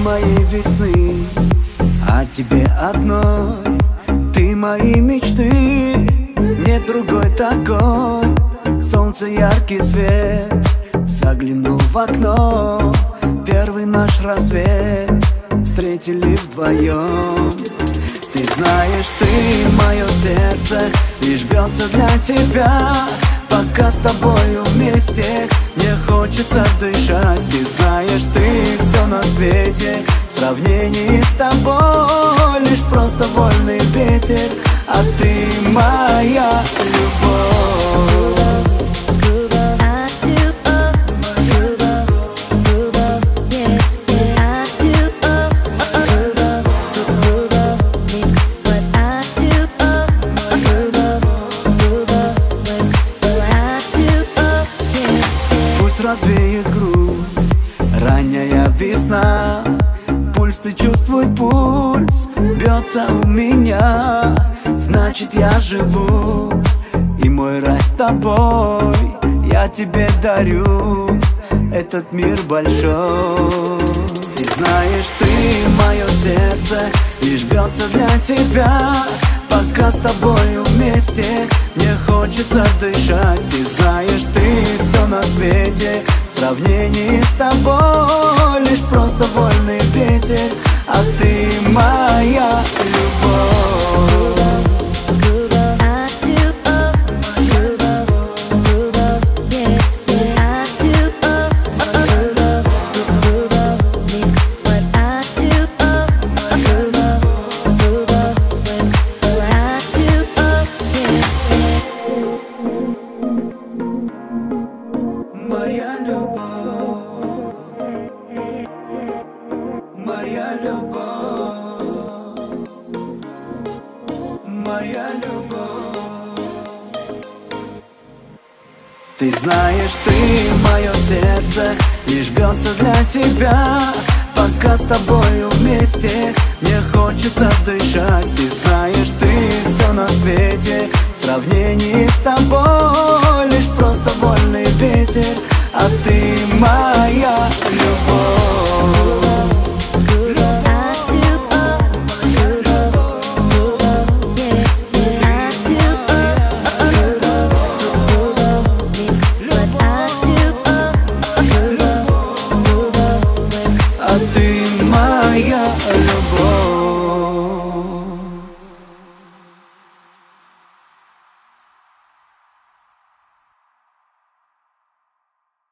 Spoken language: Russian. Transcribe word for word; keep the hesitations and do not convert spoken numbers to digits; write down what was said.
моей весны, а тебе одной. Ты мои мечты, нет другой такой. Солнце, яркий свет, заглянул в окно. Первый наш рассвет встретили вдвоем. Ты знаешь, ты мое сердце лишь бьется для тебя. Пока с тобою вместе мне хочется дышать. Ты знаешь, ты все на свете в сравнении с тобой лишь просто вольный ветер, а ты моя любовь. Развеет грусть ранняя весна. Пульс, ты чувствуй пульс, бьется у меня. Значит, я живу, и мой рай с тобой. Я тебе дарю этот мир большой. Ты знаешь, ты мое сердце лишь бьется для тебя. Пока с тобою вместе мне хочется дышать. Ты знаешь, ты все на свете в сравнении с тобой лишь просто вольный ветер, а ты моя любовь. Моя любовь, моя любовь, моя любовь. Ты знаешь, ты мое сердце лишь бьется для тебя. Пока с тобою вместе мне хочется дышать. Ты знаешь, ты все на свете в сравнении с тобой лишь просто вольный ветер, а ты моя любовь.